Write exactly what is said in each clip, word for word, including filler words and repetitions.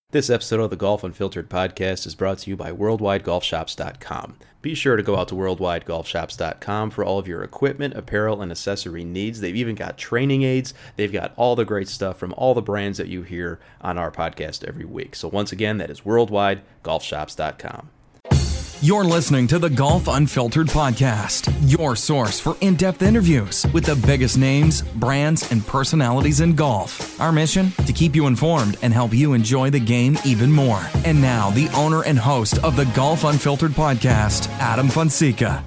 This episode of the Golf Unfiltered podcast is brought to you by worldwide golf shops dot com. Be sure to go out to worldwide golf shops dot com for all of your equipment, apparel, and accessory needs. They've even got training aids. They've got all the great stuff from all the brands that you hear on our podcast every week. So once again, that is worldwide golf shops dot com. You're listening to the Golf Unfiltered podcast, your source for in-depth interviews with the biggest names, brands, and personalities in golf. Our mission? To keep you informed and help you enjoy the game even more. And now, the owner and host of the Golf Unfiltered podcast, Adam Fonseca.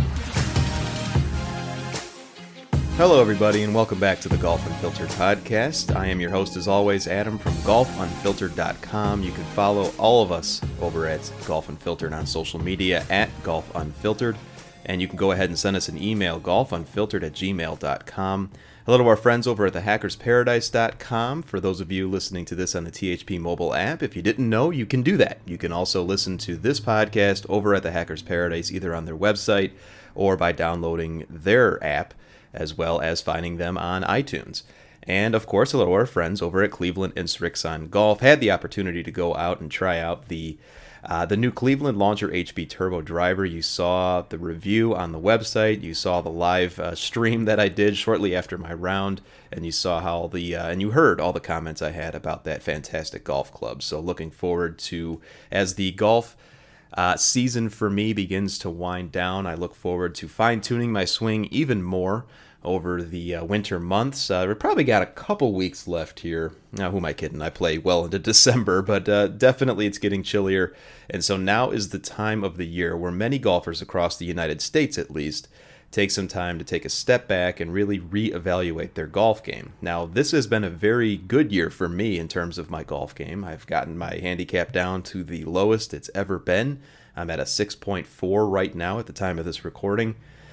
Hello, everybody, and welcome back to the Golf Unfiltered podcast. I am your host, as always, Adam from golf unfiltered dot com. You can follow all of us over at Golf Unfiltered on social media at Golf Unfiltered, and you can go ahead and send us an email, golf unfiltered at gmail dot com. Hello to our friends over at the hackers paradise dot com. For those of you listening to this on the T H P mobile app, if you didn't know, you can do that. You can also listen to this podcast over at the Hackers Paradise, either on their website or by downloading their app, as well as finding them on iTunes. And of course, hello to our friends over at Cleveland and Srixon Golf. Had the opportunity to go out and try out the uh, the new Cleveland Launcher H B Turbo driver. You saw the review on the website. You saw the live uh, stream that I did shortly after my round, and you saw how the uh, and you heard all the comments I had about that fantastic golf club. So looking forward to, as the golf Uh, season for me begins to wind down, I look forward to fine-tuning my swing even more over the uh, winter months. Uh, we've probably got a couple weeks left here. Now, who am I kidding? I play well into December, but uh, definitely it's getting chillier. And so now is the time of the year where many golfers across the United States, at least, take some time to take a step back and really reevaluate their golf game. Now, this has been a very good year for me in terms of my golf game. I've gotten my handicap down to the lowest it's ever been. I'm at a six point four right now at the time of this recording.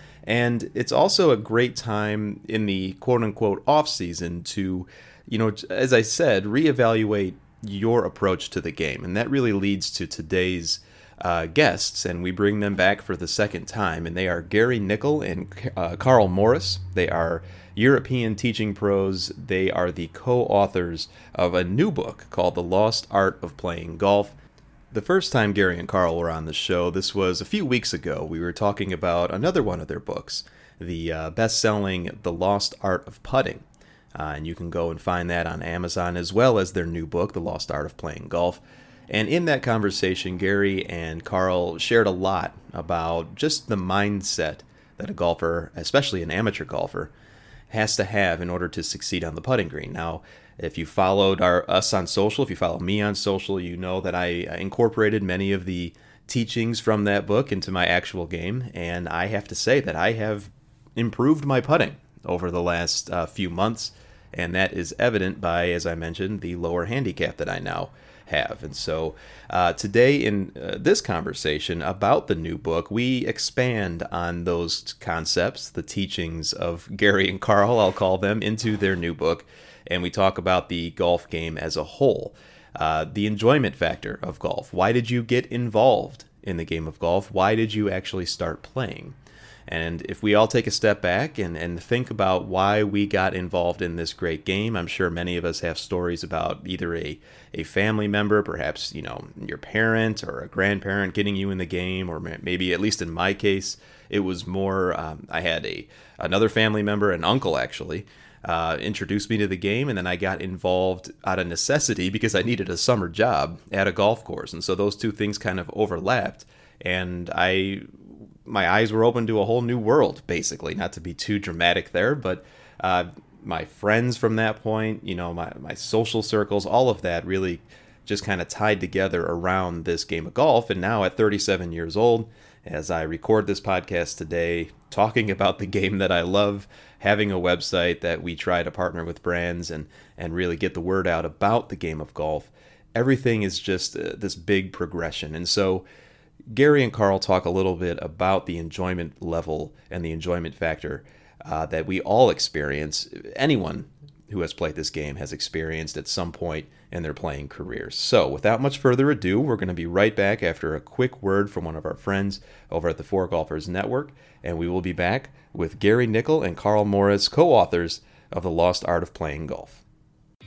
And it's also a great time in the quote-unquote off-season to, you know, as I said, reevaluate your approach to the game. And that really leads to today's Uh, guests, and we bring them back for the second time, and they are Gary Nickel and uh, Carl Morris. They are European teaching pros. They are the co-authors of a new book called The Lost Art of Playing Golf. The first time Gary and Carl were on the show, this was a few weeks ago. We were talking about another one of their books, the uh, best-selling The Lost Art of Putting. Uh, and you can go and find that on Amazon, as well as their new book, The Lost Art of Playing Golf. And in that conversation, Gary and Carl shared a lot about just the mindset that a golfer, especially an amateur golfer, has to have in order to succeed on the putting green. Now, if you followed our us on social, if you follow me on social, you know that I incorporated many of the teachings from that book into my actual game. And I have to say that I have improved my putting over the last uh, few months. And that is evident by, as I mentioned, the lower handicap that I now have. And so uh, today in uh, this conversation about the new book, we expand on those concepts, the teachings of Gary and Carl, I'll call them, into their new book. And we talk about the golf game as a whole, uh, the enjoyment factor of golf. Why did you get involved in the game of golf? Why did you actually start playing? And if we all take a step back and, and think about why we got involved in this great game, I'm sure many of us have stories about either a, a family member, perhaps, you know, your parent or a grandparent getting you in the game, or maybe, at least in my case, it was more, um, I had a another family member, an uncle actually, uh, introduced me to the game, and then I got involved out of necessity because I needed a summer job at a golf course. And so those two things kind of overlapped, and I... my eyes were open to a whole new world, basically. Not to be too dramatic there, but uh, my friends from that point, you know, my, my social circles, all of that really just kind of tied together around this game of golf. And now at thirty-seven years old, as I record this podcast today, talking about the game that I love, having a website that we try to partner with brands and, and really get the word out about the game of golf, everything is just uh, this big progression. And so Gary and Carl talk a little bit about the enjoyment level and the enjoyment factor uh, that we all experience. Anyone who has played this game has experienced at some point in their playing careers. So without much further ado, we're going to be right back after a quick word from one of our friends over at the Four Golfers Network, and we will be back with Gary Nickel and Carl Morris, co-authors of The Lost Art of Playing Golf.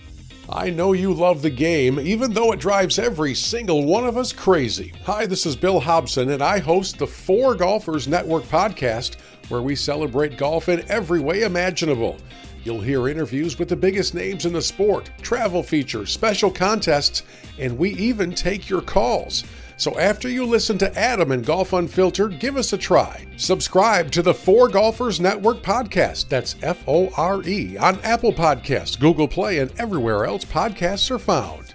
I know you love the game, even though it drives every single one of us crazy. Hi, this is Bill Hobson, and I host the Four Golfers Network podcast, where we celebrate golf in every way imaginable. You'll hear interviews with the biggest names in the sport, travel features, special contests, and we even take your calls. So after you listen to Adam and Golf Unfiltered, give us a try. Subscribe to the Four Golfers Network podcast. That's F O R E on Apple Podcasts, Google Play, and everywhere else podcasts are found.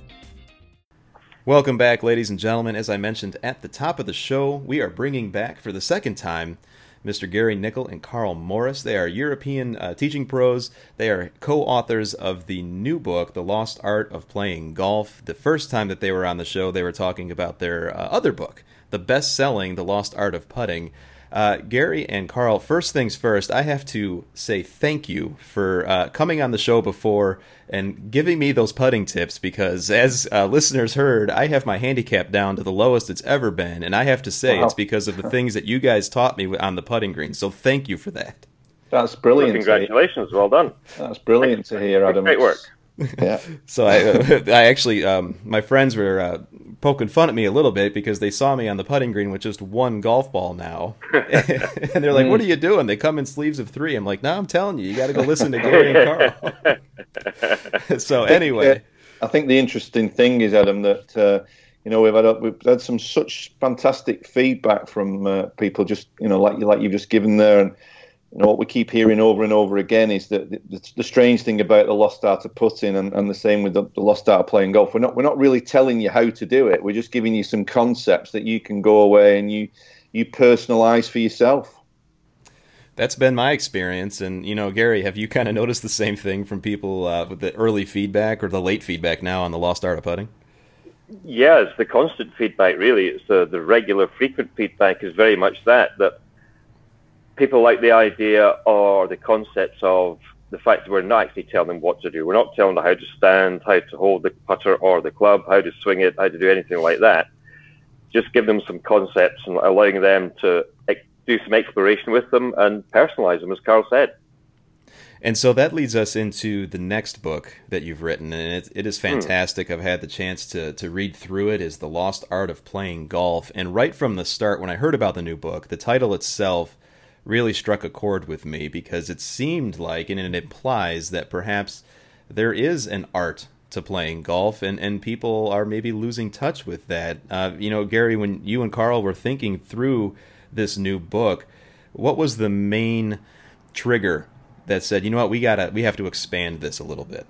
Welcome back, ladies and gentlemen. As I mentioned at the top of the show, we are bringing back for the second time Mister Gary Nickel and Carl Morris. They are European uh, teaching pros. They are co-authors of the new book, The Lost Art of Playing Golf. The first time that they were on the show, they were talking about their uh, other book, the best-selling The Lost Art of Putting. Uh, Gary and Carl, first things first, I have to say thank you for uh, coming on the show before and giving me those putting tips, because as uh, listeners heard, I have my handicap down to the lowest it's ever been, and I have to say wow. It's because of the things that you guys taught me on the putting green, so thank you for that. That's brilliant. Well, congratulations, well done. That's brilliant to hear, Adam. Great work. Yeah. So I, uh, I actually, um, my friends were uh, poking fun at me a little bit because they saw me on the putting green with just one golf ball now, and they're like, "What are you doing?" They come in sleeves of three. I'm like, "No, I'm telling you, you got to go listen to Gary and Carl." So anyway, I think the interesting thing is, Adam, that uh, you know we've had a, we've had some such fantastic feedback from uh, people, just you know, like you like you've just given there, and. You know, what we keep hearing over and over again is that the, the, the strange thing about the lost art of putting, and, and the same with the, the lost art of playing golf, we're not we're not really telling you how to do it. We're just giving you some concepts that you can go away and you you personalize for yourself. That's been my experience, and you know, Gary, have you kind of noticed the same thing from people uh, with the early feedback or the late feedback now on the lost art of putting? Yeah, it's the constant feedback. Really, it's the the regular, frequent feedback is very much that that. People like the idea or the concepts of the fact that we're not actually telling them what to do. We're not telling them how to stand, how to hold the putter or the club, how to swing it, how to do anything like that. Just give them some concepts and allowing them to do some exploration with them and personalize them, as Carl said. And so that leads us into the next book that you've written, and it, it is fantastic. Hmm. I've had the chance to, to read through it. Is The Lost Art of Playing Golf. And right from the start, when I heard about the new book, the title itself really struck a chord with me, because it seemed like, and it implies that perhaps there is an art to playing golf, and, and people are maybe losing touch with that. Uh, you know, Gary, when you and Carl were thinking through this new book, what was the main trigger that said, you know what, we gotta, we have to expand this a little bit?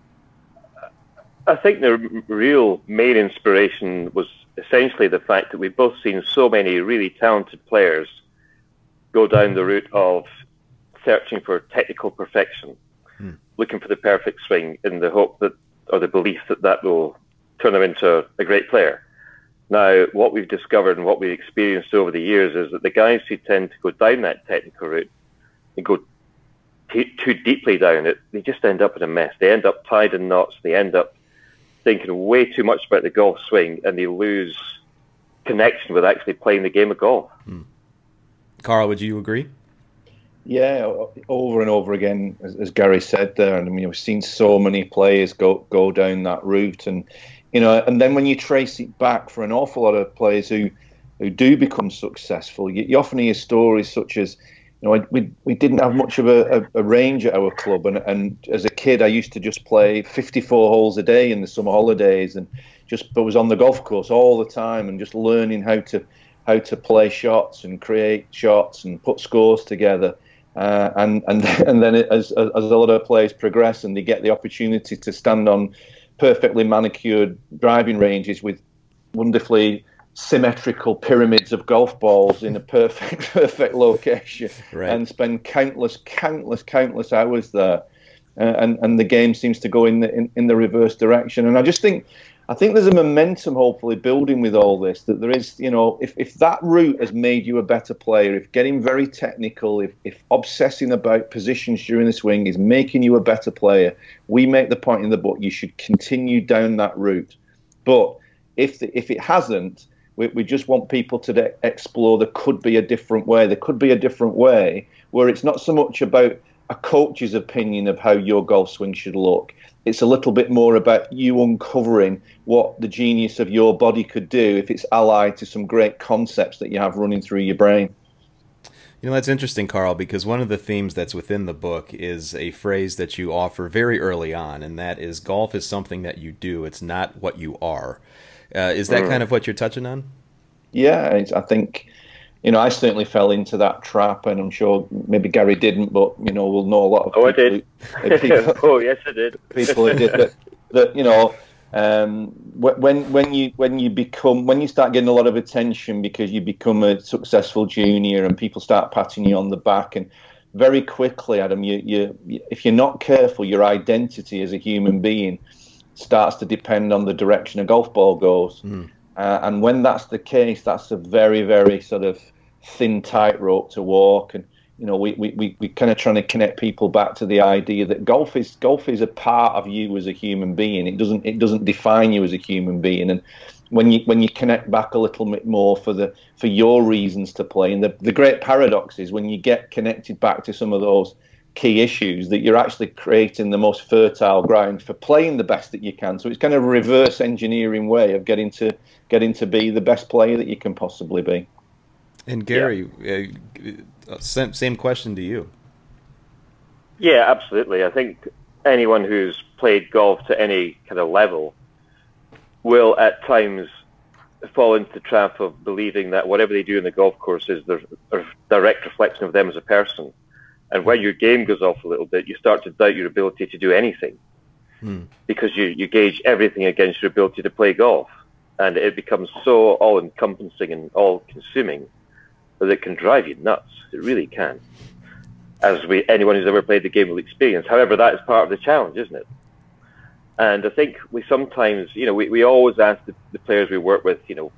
I think the real main inspiration was essentially the fact that we've both seen so many really talented players go down the route of searching for technical perfection, hmm. looking for the perfect swing in the hope that, or the belief that that will turn them into a great player. Now, what we've discovered and what we've experienced over the years is that the guys who tend to go down that technical route and go t- too deeply down it, they just end up in a mess. They end up tied in knots. They end up thinking way too much about the golf swing, and they lose connection with actually playing the game of golf. Hmm. Carl, would you agree? Yeah, over and over again, as, as Gary said there, and I mean, we've seen so many players go go down that route, and you know, and then when you trace it back for an awful lot of players who who do become successful, you, you often hear stories such as, you know, we we didn't have much of a, a, a range at our club, and and as a kid, I used to just play fifty-four holes a day in the summer holidays, and just but was on the golf course all the time, and just learning how to. how to play shots and create shots and put scores together. Uh, and, and, and then it, as, as a lot of players progress and they get the opportunity to stand on perfectly manicured driving ranges with wonderfully symmetrical pyramids of golf balls in a perfect, perfect location, right. and spend countless, countless, countless hours there. Uh, and, and the game seems to go in the, in, in the reverse direction. And I just think, I think there's a momentum hopefully building with all this, that there is, you know, if, if that route has made you a better player, if getting very technical, if, if obsessing about positions during the swing is making you a better player, we make the point in the book, you should continue down that route. But if the, if it hasn't, we, we just want people to de- explore there could be a different way. There could be a different way where it's not so much about a coach's opinion of how your golf swing should look. It's a little bit more about you uncovering what the genius of your body could do if it's allied to some great concepts that you have running through your brain. You know, that's interesting, Carl, because one of the themes that's within the book is a phrase that you offer very early on, and that is golf is something that you do. It's not what you are. Uh, is that mm. kind of what you're touching on? Yeah, it's, I think, you know, I certainly fell into that trap, and I'm sure maybe Gary didn't, but, you know, we'll know a lot of oh, people. I did. Who, people, oh, yes, I did. People who did that, that you know, Um, when when you when you become when you start getting a lot of attention because you become a successful junior and people start patting you on the back, and very quickly, Adam, you you if you're not careful, your identity as a human being starts to depend on the direction a golf ball goes. Mm. Uh, and when that's the case, that's a very very sort of thin tightrope to walk. And you know, we we we we kind of trying to connect people back to the idea that golf is golf is a part of you as a human being. It doesn't it doesn't define you as a human being. And when you when you connect back a little bit more for the for your reasons to play, and the the great paradox is when you get connected back to some of those key issues, that you're actually creating the most fertile ground for playing the best that you can. So it's kind of a reverse engineering way of getting to getting to be the best player that you can possibly be. And Gary, yeah. uh, same, same question to you. Yeah, absolutely. I think anyone who's played golf to any kind of level will at times fall into the trap of believing that whatever they do in the golf course is the a direct reflection of them as a person. And when your game goes off a little bit, you start to doubt your ability to do anything hmm. because you, you gauge everything against your ability to play golf. And it becomes so all-encompassing and all-consuming that it can drive you nuts. It really can. As we anyone who's ever played the game will experience. However, that is part of the challenge, isn't it? And I think we sometimes, you know, we, we always ask the, the players we work with, you know,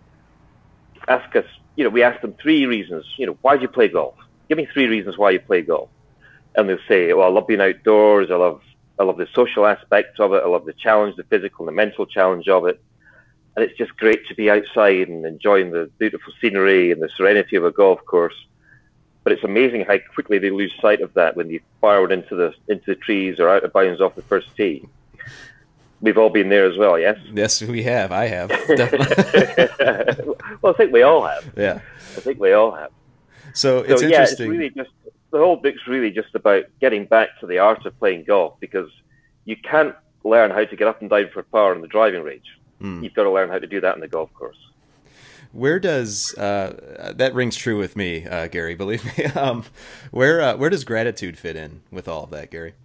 ask us, you know, we ask them three reasons, you know, why do you play golf? Give me three reasons why you play golf. And they'll say, well, I love being outdoors, I love I love the social aspects of it, I love the challenge, the physical and the mental challenge of it. And it's just great to be outside and enjoying the beautiful scenery and the serenity of a golf course. But it's amazing how quickly they lose sight of that when they fire into the into the trees or out of bounds off the first tee. We've all been there as well, yes? Yes, we have. I have, definitely. Well, I think we all have. Yeah. I think we all have. So it's so, interesting. Yeah, it's really just, the whole book's really just about getting back to the art of playing golf, because you can't learn how to get up and down for par on the driving range. Mm. You've got to learn how to do that in the golf course. Where does uh, that rings true with me, uh, Gary? Believe me. Um, where uh, where does gratitude fit in with all of that, Gary?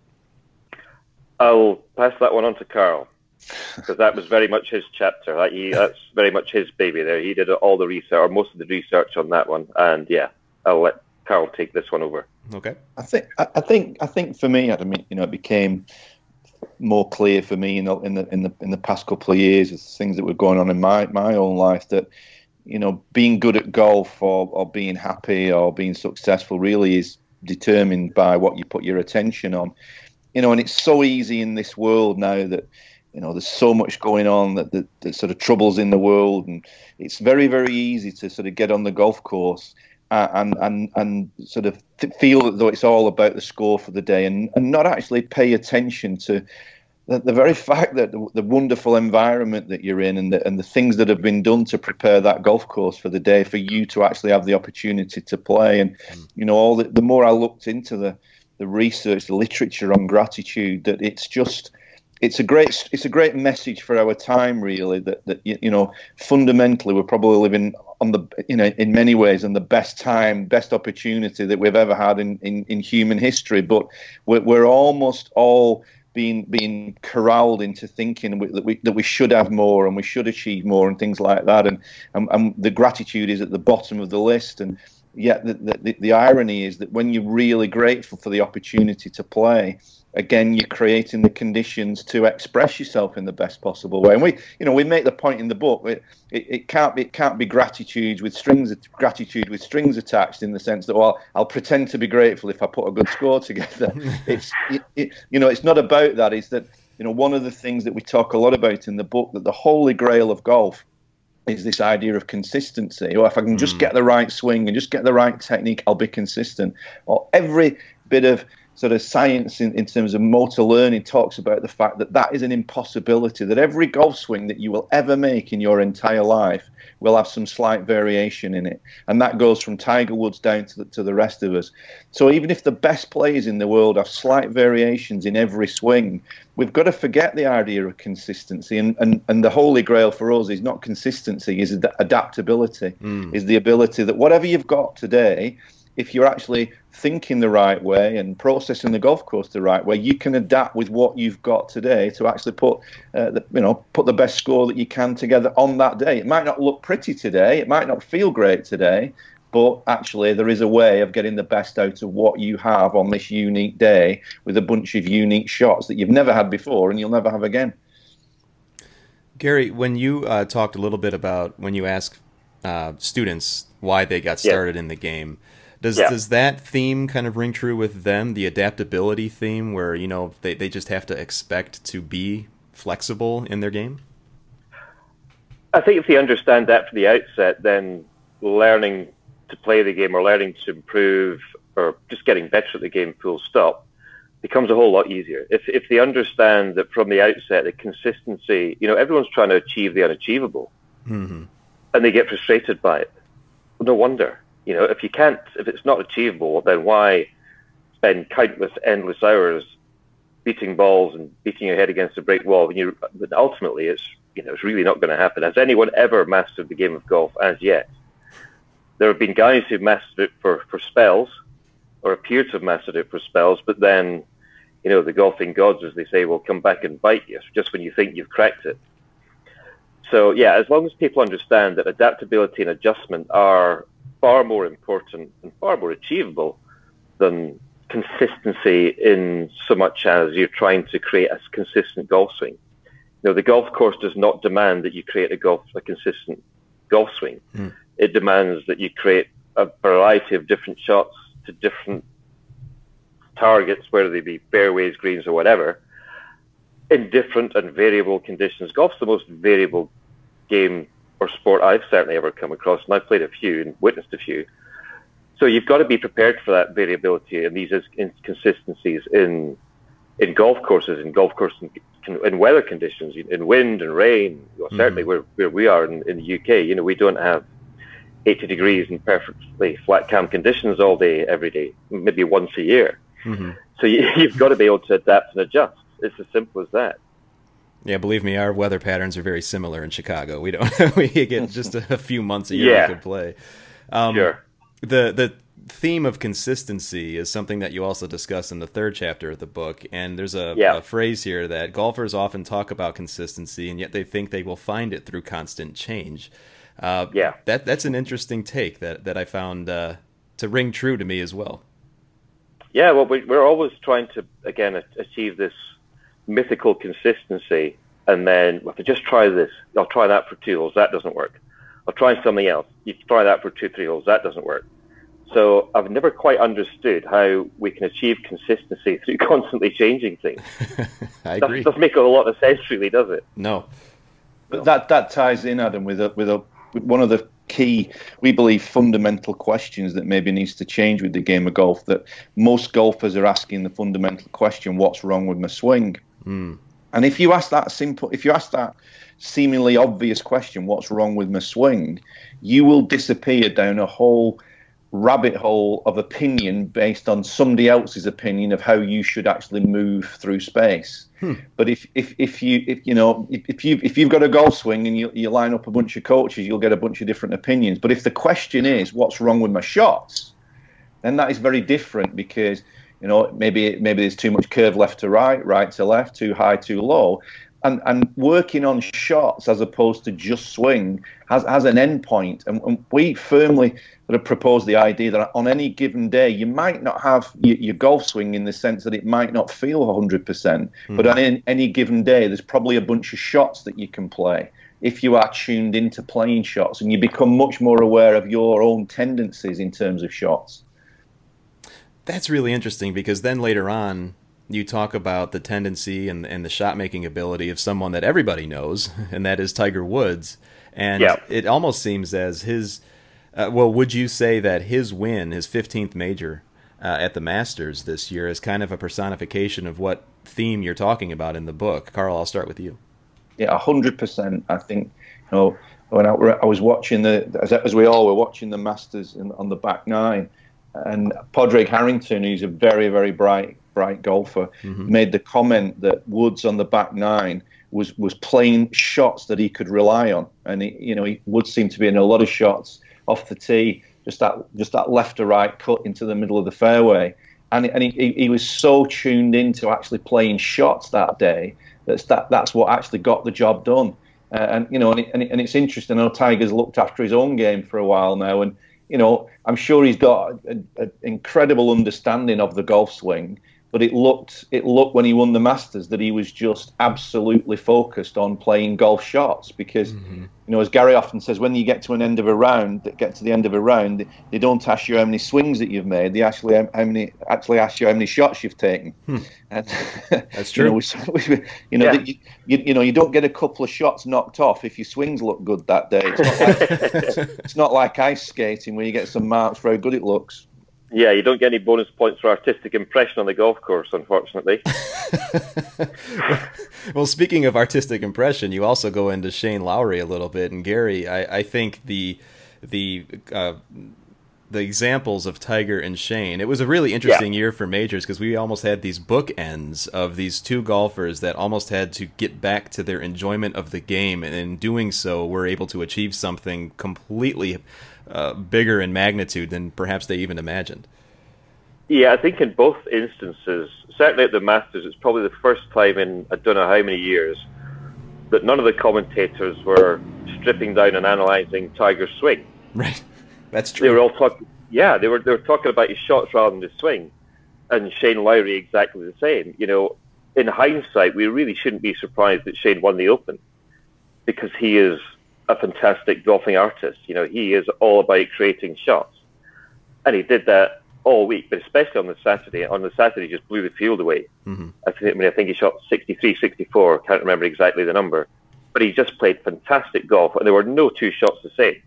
I'll pass that one on to Carl, because that was very much his chapter. That he, that's very much his baby. There, he did all the research, or most of the research on that one. And yeah, I'll let Carl take this one over. Okay. I think I think I think for me, Adam, you know, it became more clear for me in the in the in the in the past couple of years as things that were going on in my my own life, that, you know, being good at golf or, or being happy or being successful really is determined by what you put your attention on. You know, and it's so easy in this world now that, you know, there's so much going on that, that, that sort of troubles in the world, and it's very, very easy to sort of get on the golf course uh, and and and sort of feel as though it's all about the score for the day, and, and not actually pay attention to the, the very fact that the, the wonderful environment that you're in, and the, and the things that have been done to prepare that golf course for the day for you to actually have the opportunity to play. And, you know, all the, the more I looked into the, the research, the literature on gratitude, that it's just, it's a great, it's a great message for our time, really, that, that, you know, fundamentally we're probably living on the, you know, in many ways, in the best time, best opportunity that we've ever had in, in, in human history. But we're, we're almost all being being corralled into thinking that we that we should have more and we should achieve more and things like that, and and, and the gratitude is at the bottom of the list. And yet the, the the irony is that when you're really grateful for the opportunity to play, again, you're creating the conditions to express yourself in the best possible way. And we, you know, we make the point in the book, it, it, it can't be, it can't be gratitude with strings, gratitude with strings attached, in the sense that, well, I'll pretend to be grateful if I put a good score together. It's, it, it, you know, it's not about that. It's that, you know, one of the things that we talk a lot about in the book, that the holy grail of golf is this idea of consistency. Or if I can just mm. get the right swing and just get the right technique, I'll be consistent. Or every bit of sort of science in, in terms of motor learning talks about the fact that that is an impossibility, that every golf swing that you will ever make in your entire life will have some slight variation in it. And that goes from Tiger Woods down to the, to the rest of us. So even if the best players in the world have slight variations in every swing, we've got to forget the idea of consistency. And, and, and the holy grail for us is not consistency, is ad- adaptability, mm. is the ability that whatever you've got today, if you're actually thinking the right way and processing the golf course the right way, you can adapt with what you've got today to actually put, uh, the, you know, put the best score that you can together on that day. It might not look pretty today, it might not feel great today, but actually there is a way of getting the best out of what you have on this unique day with a bunch of unique shots that you've never had before and you'll never have again. Gary, when you uh, talked a little bit about when you ask uh, students why they got started yeah. in the game, Does yeah. does that theme kind of ring true with them, the adaptability theme, where, you know, they, they just have to expect to be flexible in their game? I think if they understand that from the outset, then learning to play the game or learning to improve or just getting better at the game full stop becomes a whole lot easier. If if they understand that from the outset, the consistency, you know, everyone's trying to achieve the unachievable, mm-hmm. and they get frustrated by it. Well, no wonder. You know, if you can't, if it's not achievable, then why spend countless, endless hours beating balls and beating your head against a brick wall? When you, but ultimately, it's you know, it's really not going to happen. Has anyone ever mastered the game of golf as yet? There have been guys who've mastered it for, for spells, or appear to have mastered it for spells, but then, you know, the golfing gods, as they say, will come back and bite you just when you think you've cracked it. So, yeah, as long as people understand that adaptability and adjustment are far more important and far more achievable than consistency in so much as you're trying to create a consistent golf swing. You know, the golf course does not demand that you create a golf a consistent golf swing. Mm. It demands that you create a variety of different shots to different targets, whether they be fairways, greens, or whatever, in different and variable conditions. Golf's the most variable game or sport I've certainly ever come across, and I've played a few and witnessed a few. So you've got to be prepared for that variability and these inconsistencies in in golf courses, in golf course in, in weather conditions, in wind and rain. Well, mm-hmm. Certainly where, where we are in, in the U K, you know, we don't have eighty degrees and perfectly flat calm conditions all day, every day, maybe once a year. Mm-hmm. So you, you've got to be able to adapt and adjust. It's as simple as that. Yeah, believe me, our weather patterns are very similar in Chicago. We don't we get just a few months a year yeah. we could play. Um, sure. The the theme of consistency is something that you also discuss in the third chapter of the book, and there's a, yeah. a phrase here that golfers often talk about consistency, and yet they think they will find it through constant change. Uh, yeah, that that's an interesting take that that I found uh, to ring true to me as well. Yeah, well, we, we're always trying to again achieve this mythical consistency, and then well, if I just try this, I'll try that for two holes, that doesn't work. I'll try something else. You try that for two, three holes, that doesn't work. So I've never quite understood how we can achieve consistency through constantly changing things. I agree. That doesn't make a lot of sense, really, does it? No. But that that ties in, Adam, with a, with a with one of the key, we believe, fundamental questions that maybe needs to change with the game of golf. That most golfers are asking the fundamental question: what's wrong with my swing? Mm. And if you ask that simple, if you ask that seemingly obvious question, what's wrong with my swing, you will disappear down a whole rabbit hole of opinion based on somebody else's opinion of how you should actually move through space. Hmm. But if, if, if you if you know if, if you if you've got a golf swing and you you line up a bunch of coaches, you'll get a bunch of different opinions. But if the question is what's wrong with my shots, then that is very different, because you know maybe maybe there's too much curve left to right, right to left, too high, too low. And, and working on shots as opposed to just swing has, has an end point. And, and we firmly sort of propose the idea that on any given day, you might not have your, your golf swing in the sense that it might not feel one hundred percent. Mm. But on any, any given day, there's probably a bunch of shots that you can play if you are tuned into playing shots, and you become much more aware of your own tendencies in terms of shots. That's really interesting, because then later on, you talk about the tendency and, and the shot-making ability of someone that everybody knows, and that is Tiger Woods. And yeah. it almost seems as his, uh, well, would you say that his win, his fifteenth major, uh, at the Masters this year as kind of a personification of what theme you're talking about in the book. Carl, I'll start with you. Yeah, a hundred percent. I think, you know, when I, I was watching the, as, as we all were watching the Masters in, on the back nine, and Padraig Harrington, who's a very, very bright, bright golfer, mm-hmm. made the comment that Woods on the back nine was was playing shots that he could rely on, and he, you know, he Woods seemed to be in a lot of shots off the tee, just that just that left to right cut into the middle of the fairway, and and he he was so tuned into actually playing shots that day that's that that's what actually got the job done, uh, and you know, and, it, and, it, and it's interesting. I know Tiger's looked after his own game for a while now, and you know, I'm sure he's got an incredible understanding of the golf swing. But it looked, it looked when he won the Masters that he was just absolutely focused on playing golf shots because, mm-hmm. you know, as Gary often says, when you get to an end of a round, get to the end of a round, they don't ask you how many swings that you've made. They actually how many actually ask you how many shots you've taken. Hmm. And, that's true. You know, we, you, know yeah. you, you, you know, you don't get a couple of shots knocked off if your swings look good that day. It's not like, it's not like ice skating where you get some marks for how good it looks. Yeah, you don't get any bonus points for artistic impression on the golf course, unfortunately. Well, speaking of artistic impression, you also go into Shane Lowry a little bit, and Gary, I, I think the the uh, the examples of Tiger and Shane, it was a really interesting yeah. year for majors because we almost had these bookends of these two golfers that almost had to get back to their enjoyment of the game, and in doing so, were able to achieve something completely Uh, bigger in magnitude than perhaps they even imagined. Yeah, I think in both instances, certainly at the Masters, it's probably the first time in I don't know how many years that none of the commentators were stripping down and analysing Tiger's swing. Right, that's true. They were all talking. Yeah, they were they were talking about his shots rather than his swing, and Shane Lowry exactly the same. You know, in hindsight, we really shouldn't be surprised that Shane won the Open because he is a fantastic golfing artist. You know, he is all about creating shots. And he did that all week, but especially on the Saturday. On the Saturday, he just blew the field away. Mm-hmm. I, think, I mean, I think he shot sixty-three, sixty-four, can't remember exactly the number. But he just played fantastic golf, and there were no two shots the same.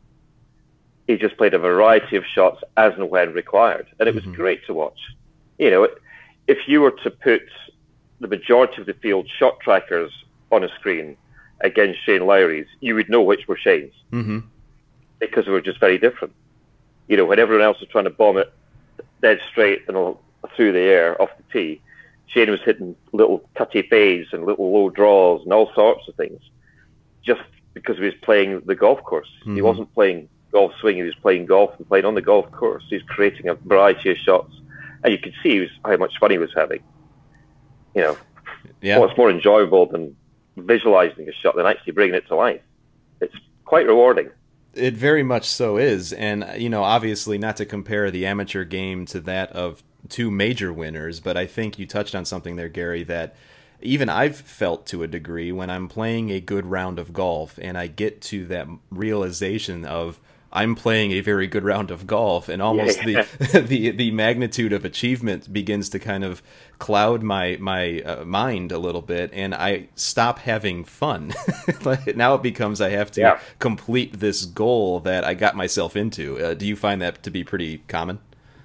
He just played a variety of shots as and when required, and it was mm-hmm. great to watch. You know, if you were to put the majority of the field shot trackers on a screen against Shane Lowry's, you would know which were Shane's mm-hmm. because they were just very different. You know, when everyone else was trying to bomb it dead straight and through the air off the tee, Shane was hitting little cutty fades and little low draws and all sorts of things just because he was playing the golf course. Mm-hmm. He wasn't playing golf swing, he was playing golf and playing on the golf course. He was creating a variety of shots, and you could see he was, how much fun he was having. You know, yeah. What's more enjoyable than visualizing a shot than actually bringing it to life? It's quite rewarding. It very much so is. And, you know, obviously not to compare the amateur game to that of two major winners, but I think you touched on something there, Gary, that even I've felt to a degree when I'm playing a good round of golf and I get to that realization of I'm playing a very good round of golf, and almost yeah. the, the the magnitude of achievement begins to kind of cloud my my uh, mind a little bit, and I stop having fun. Now it becomes I have to yeah. complete this goal that I got myself into. Uh, do you find that to be pretty common?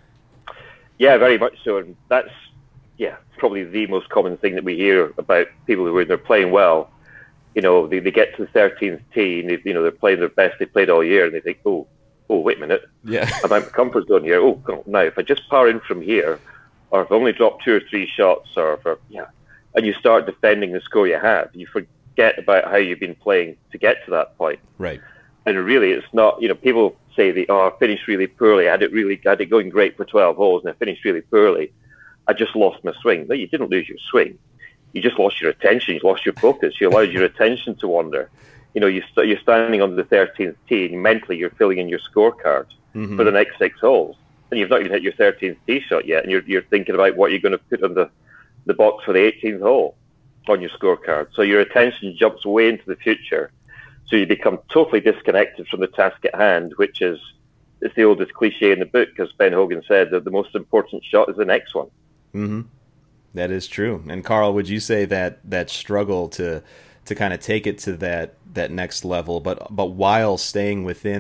Yeah, very much so, and that's yeah probably the most common thing that we hear about people who are they're playing well. You know, they, they get to the thirteenth tee, and they, you know, they're playing their best they played all year, and they think, oh, oh, wait a minute, yeah, I'm out of comfort zone here. Oh, now if I just power in from here, or if I only drop two or three shots, or if I, yeah, and you start defending the score you have, you forget about how you've been playing to get to that point. Right. And really, it's not. You know, people say they, oh, I finished really poorly. I had it really, I had it going great for twelve holes, and I finished really poorly. I just lost my swing. No, you didn't lose your swing. You just lost your attention. You lost your focus. You allowed your attention to wander. You know, you st- you're standing on the thirteenth tee, and mentally you're filling in your scorecard mm-hmm. for the next six holes, and you've not even hit your thirteenth tee shot yet, and you're you're thinking about what you're going to put on the, the box for the eighteenth hole on your scorecard. So your attention jumps way into the future. So you become totally disconnected from the task at hand, which is it's the oldest cliche in the book, because Ben Hogan said that the most important shot is the next one. Mm-hmm. That is true. And Carl, would you say that that struggle to to kind of take it to that that next level, but but while staying within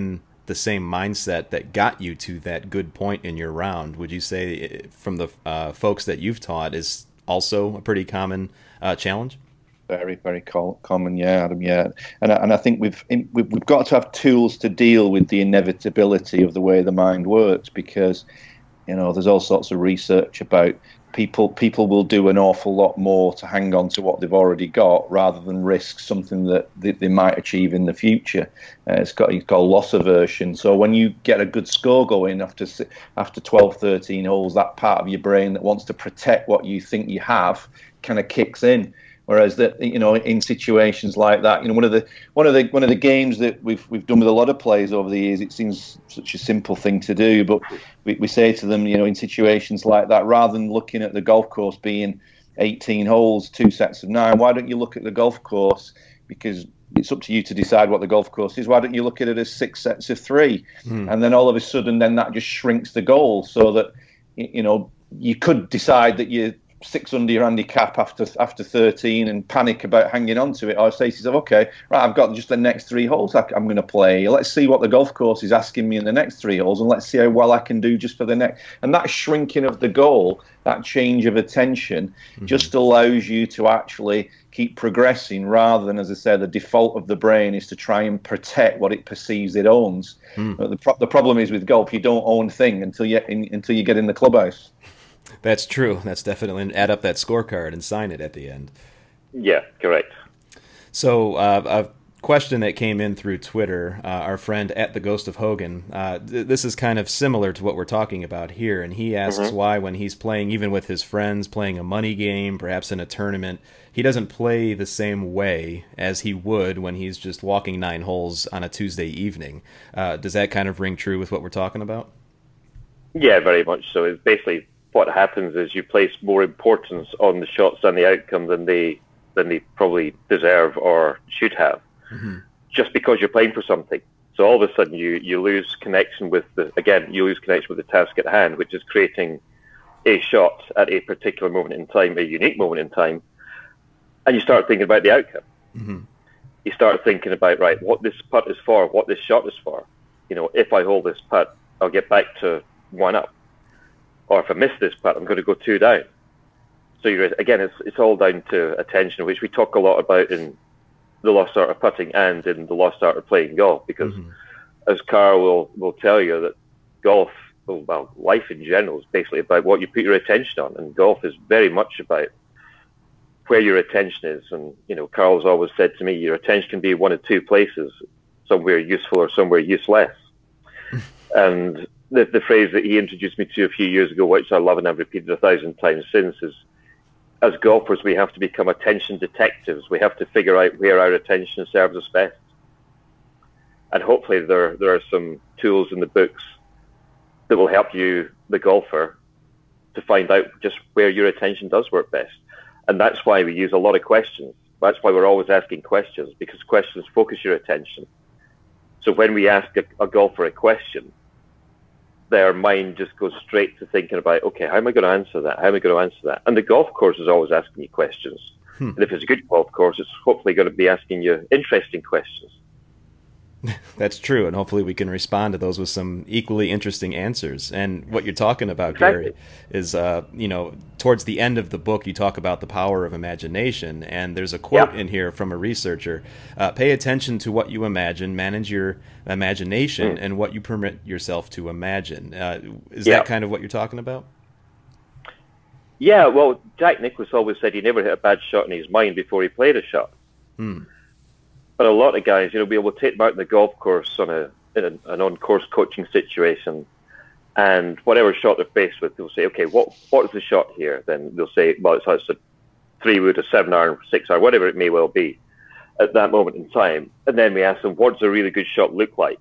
the same mindset that got you to that good point in your round. Would you say from the uh, folks that you've taught is also a pretty common uh, challenge? Very, very common, yeah, Adam, yeah. And, and I think we've, we've got to have tools to deal with the inevitability of the way the mind works, because, you know, there's all sorts of research about people people will do an awful lot more to hang on to what they've already got rather than risk something that they, they might achieve in the future. Uh, it's got it's called loss aversion. So when you get a good score going after after twelve, thirteen holes, that part of your brain that wants to protect what you think you have kind of kicks in. Whereas that, you know, in situations like that, you know, one of the one of the one of the games that we've we've done with a lot of players over the years, it seems such a simple thing to do, but we, we say to them, you know, in situations like that, rather than looking at the golf course being eighteen holes, two sets of nine, why don't you look at the golf course? Because it's up to you to decide what the golf course is. Why don't you look at it as six sets of three, mm. and then all of a sudden, then that just shrinks the goal, so that, you know, you could decide that you. six under your handicap after after thirteen and panic about hanging on to it, or say to yourself, okay, right, I've got just the next three holes I'm going to play. Let's see what the golf course is asking me in the next three holes, and let's see how well I can do just for the next. And that shrinking of the goal, that change of attention, mm-hmm. just allows you to actually keep progressing, rather than, as I said, the default of the brain is to try and protect what it perceives it owns. Mm. But the, pro- the problem is with golf, you don't own a thing until you in, until you get in the clubhouse. That's true. That's definitely add up that scorecard and sign it at the end. Yeah, correct. So uh, a question that came in through Twitter, uh, our friend at the Ghost of Hogan, uh, th- this is kind of similar to what we're talking about here, and he asks mm-hmm. why when he's playing, even with his friends, playing a money game, perhaps in a tournament, he doesn't play the same way as he would when he's just walking nine holes on a Tuesday evening. Uh, does that kind of ring true with what we're talking about? Yeah, very much so. It's basically what happens is you place more importance on the shots and the outcome than they than they probably deserve or should have, mm-hmm. just because you're playing for something. So all of a sudden you, you lose connection with the again you lose connection with the task at hand, which is creating a shot at a particular moment in time, a unique moment in time, and you start thinking about the outcome. Mm-hmm. You start thinking about, right, what this putt is for, what this shot is for. You know, if I hold this putt, I'll get back to one up. Or if I miss this putt, I'm going to go two down. So you're, again, it's it's all down to attention, which we talk a lot about in the lost art of putting and in the lost art of playing golf. Because mm-hmm. as Carl will, will tell you, that golf, well, life in general is basically about what you put your attention on. And golf is very much about where your attention is. And, you know, Carl's always said to me, your attention can be one of two places, somewhere useful or somewhere useless. And The, the phrase that he introduced me to a few years ago, which I love and I've repeated a thousand times since, is as golfers, we have to become attention detectives. We have to figure out where our attention serves us best. And hopefully there there are some tools in the books that will help you, the golfer, to find out just where your attention does work best. And that's why we use a lot of questions. That's why we're always asking questions, because questions focus your attention. So when we ask a, a golfer a question, their mind just goes straight to thinking about, okay, how am I going to answer that? How am I going to answer that? And the golf course is always asking you questions. Hmm. And if it's a good golf course, it's hopefully going to be asking you interesting questions. That's true, and hopefully we can respond to those with some equally interesting answers. And what you're talking about, exactly. Gary, is, uh, you know, towards the end of the book, you talk about the power of imagination, and there's a quote yeah. in here from a researcher, uh, pay attention to what you imagine, manage your imagination, mm. and what you permit yourself to imagine. Uh, is yeah. that kind of what you're talking about? Yeah, well, Jack Nicklaus always said he never hit a bad shot in his mind before he played a shot. Hmm. But a lot of guys, you know, we will take them out on the golf course on a, in a an on-course coaching situation, and whatever shot they're faced with, they'll say, okay, what what is the shot here? Then they'll say, well, it's, it's a three-wood, a seven-iron, six-iron, whatever it may well be at that moment in time. And then we ask them, what does a really good shot look like?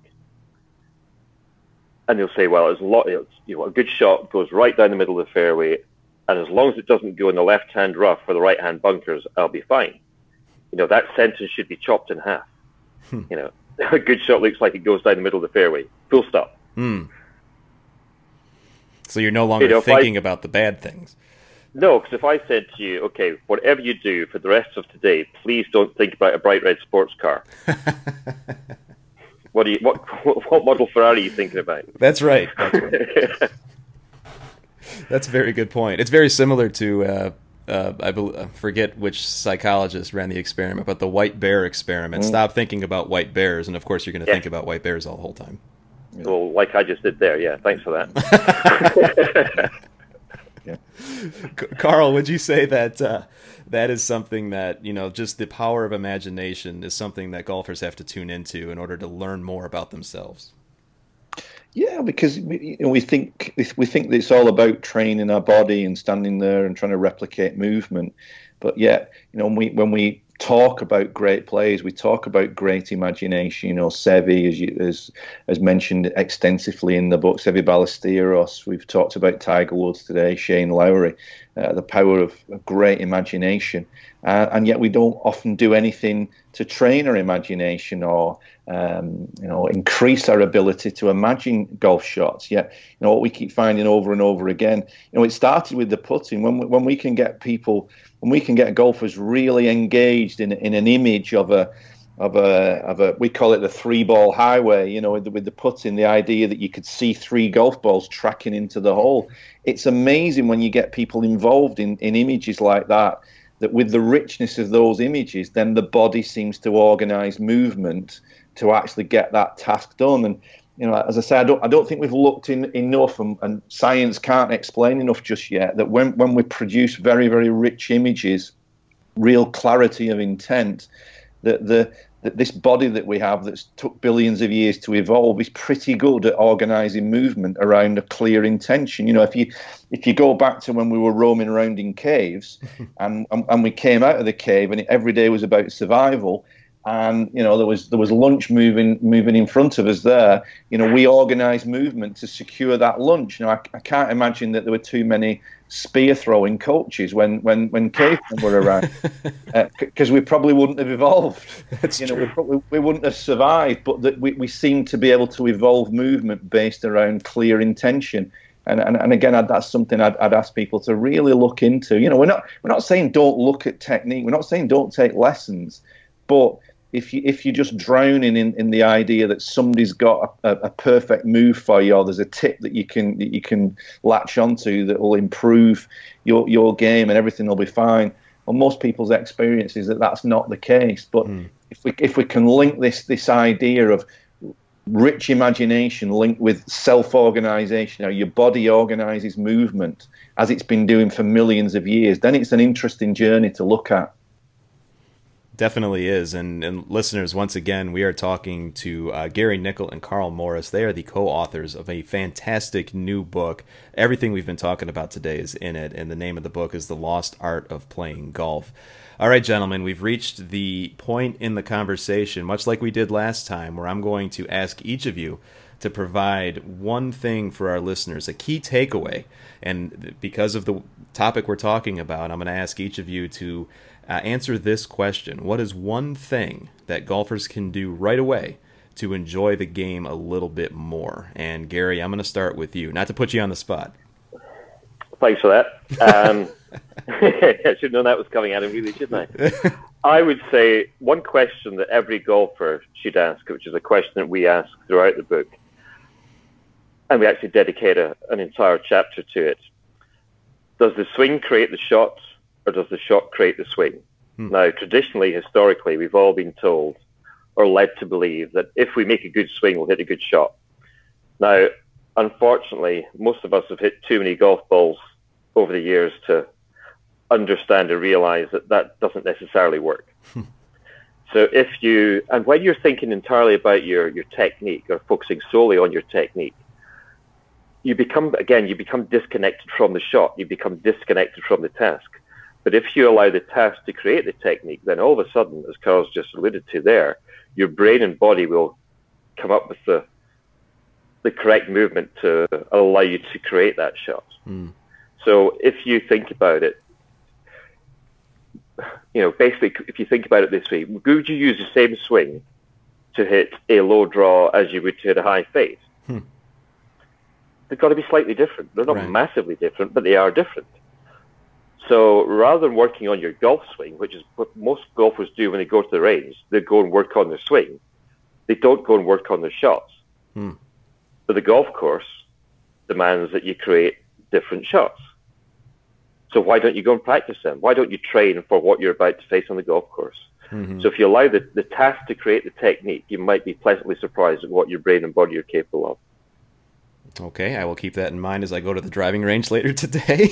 And they'll say, well, it's a lot. It's, you know, a good shot goes right down the middle of the fairway, and as long as it doesn't go in the left-hand rough or the right-hand bunkers, I'll be fine. You know, that sentence should be chopped in half. Hmm. You know, a good shot looks like it goes down the middle of the fairway. Full stop. Hmm. So you're no longer you know, thinking I, about the bad things. No, because if I said to you, okay, whatever you do for the rest of today, please don't think about a bright red sports car. What do you what what model Ferrari are you thinking about? That's right. That's right. That's a very good point. It's very similar to uh, uh, I bel- forget which psychologist ran the experiment, but the white bear experiment. Mm. Stop thinking about white bears, and of course you're going to yeah. think about white bears all the whole time. Yeah. Well, like I just did there. Yeah, thanks for that. Yeah. Carl, would you say that uh, that is something that, you know, just the power of imagination is something that golfers have to tune into in order to learn more about themselves? Yeah, because we, you know, we think we think that it's all about training our body and standing there and trying to replicate movement. But yet, you know, when we when we talk about great players, we talk about great imagination. You know, Seve, as you, as as mentioned extensively in the book, Seve Ballesteros. We've talked about Tiger Woods today, Shane Lowry, uh, the power of, of great imagination, uh, and yet we don't often do anything to train our imagination or um, you know increase our ability to imagine golf shots. Yet, you know what we keep finding over and over again. You know, it started with the putting. When we, when we can get people. When we can get golfers really engaged in in an image of a of a of a we call it the three ball highway, you know, with the, with the putting, the idea that you could see three golf balls tracking into the hole. It's amazing when you get people involved in, in images like that, that with the richness of those images, then the body seems to organize movement to actually get that task done. And you know, as I say, I don't, I don't think we've looked in enough, and, and science can't explain enough just yet, that when, when we produce very, very rich images, real clarity of intent, that the that this body that we have that's took billions of years to evolve is pretty good at organizing movement around a clear intention. You know, if you if you go back to when we were roaming around in caves and, and, and we came out of the cave and every day was about survival, and you know there was there was lunch moving moving in front of us there. You know, we organised movement to secure that lunch. You know, I, I can't imagine that there were too many spear throwing coaches when when when cavemen were around, because uh, we probably wouldn't have evolved. That's you know, true. we, probably, we wouldn't have survived. But that we we seem to be able to evolve movement based around clear intention. And, and and again, I'd, that's something I'd, I'd ask people to really look into. You know, we're not we're not saying don't look at technique. We're not saying don't take lessons, but If you if you're just drowning in, in the idea that somebody's got a, a perfect move for you, or there's a tip that you can that you can latch onto that will improve your your game and everything will be fine. Well, most people's experience is that that's not the case. But mm. if we if we can link this this idea of rich imagination linked with self-organization, how your body organizes movement as it's been doing for millions of years, then it's an interesting journey to look at. Definitely is. And, and listeners, once again, we are talking to uh, Gary Nickel and Carl Morris. They are the co-authors of a fantastic new book. Everything we've been talking about today is in it, and the name of the book is The Lost Art of Playing Golf. All right, gentlemen, we've reached the point in the conversation, much like we did last time, where I'm going to ask each of you to provide one thing for our listeners, a key takeaway. And because of the topic we're talking about, I'm going to ask each of you to Uh, answer this question. What is one thing that golfers can do right away to enjoy the game a little bit more? And Gary, I'm going to start with you, not to put you on the spot. Thanks for that. Um, I should have known that was coming out of really, shouldn't I? I would say one question that every golfer should ask, which is a question that we ask throughout the book, and we actually dedicate a, an entire chapter to it. Does the swing create the shot, or does the shot create the swing? Hmm. Now, traditionally, historically, we've all been told or led to believe that if we make a good swing, we'll hit a good shot. Now, unfortunately, most of us have hit too many golf balls over the years to understand and realize that that doesn't necessarily work. So if you, and when you're thinking entirely about your, your technique or focusing solely on your technique, you become, again, you become disconnected from the shot. You become disconnected from the task. But if you allow the task to create the technique, then all of a sudden, as Carl's just alluded to there, your brain and body will come up with the the correct movement to allow you to create that shot. Mm. So if you think about it, you know, basically, if you think about it this way, would you use the same swing to hit a low draw as you would to hit a high fade? Hmm. They've got to be slightly different. They're not right. massively different, but they are different. So rather than working on your golf swing, which is what most golfers do when they go to the range, they go and work on their swing. they don't go and work on their shots. Hmm. But the golf course demands that you create different shots. So why don't you go and practice them? Why don't you train for what you're about to face on the golf course? Mm-hmm. So if you allow the, the task to create the technique, you might be pleasantly surprised at what your brain and body are capable of. Okay, I will keep that in mind as I go to the driving range later today.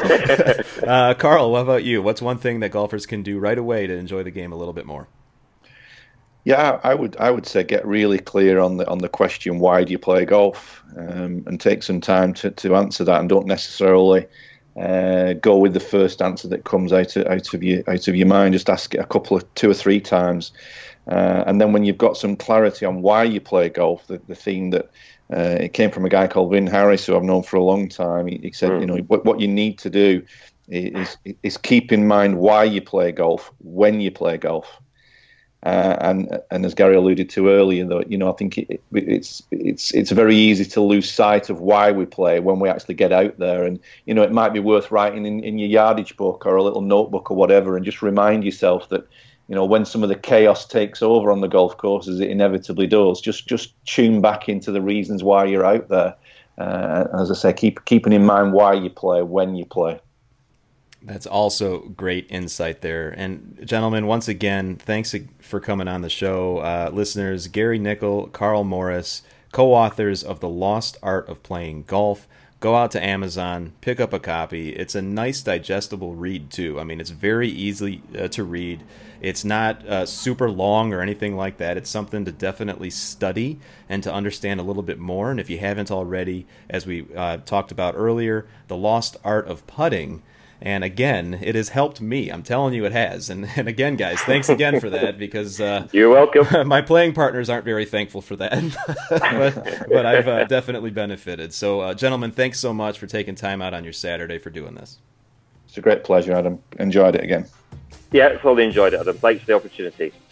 uh, Carl, what about you? What's one thing that golfers can do right away to enjoy the game a little bit more? Yeah, I would I would say get really clear on the on the question, why do you play golf, um, and take some time to, to answer that, and don't necessarily uh, go with the first answer that comes out of, out of your out of your mind. Just ask it a couple of two or three times, uh, and then when you've got some clarity on why you play golf, the, the theme that uh, it came from a guy called Vin Harris, who I've known for a long time. He, he said, mm. you know, what what you need to do is is keep in mind why you play golf when you play golf. Uh, and and as Gary alluded to earlier, though, you know, I think it, it's it's it's very easy to lose sight of why we play when we actually get out there. And you know, it might be worth writing in, in your yardage book or a little notebook or whatever, and just remind yourself that, you know, when some of the chaos takes over on the golf course, as it inevitably does, just just tune back into the reasons why you're out there. Uh, as I say, keep keeping in mind why you play when you play. That's also great insight there. And gentlemen, once again, thanks for coming on the show. Uh, listeners, Gary Nickel, Carl Morris, co-authors of The Lost Art of Playing Golf. Go out to Amazon, pick up a copy. It's a nice, digestible read, too. I mean, it's very easy uh, to read. It's not uh, super long or anything like that. It's something to definitely study and to understand a little bit more. And if you haven't already, as we uh, talked about earlier, The Lost Art of Putting. And again, it has helped me. I'm telling you it has. And, and again, guys, thanks again for that, because uh, you're welcome. My playing partners aren't very thankful for that, but, but I've uh, definitely benefited. So, uh, gentlemen, thanks so much for taking time out on your Saturday for doing this. It's a great pleasure, Adam. Enjoyed it again. Yeah, thoroughly enjoyed it, Adam. Thanks for the opportunity.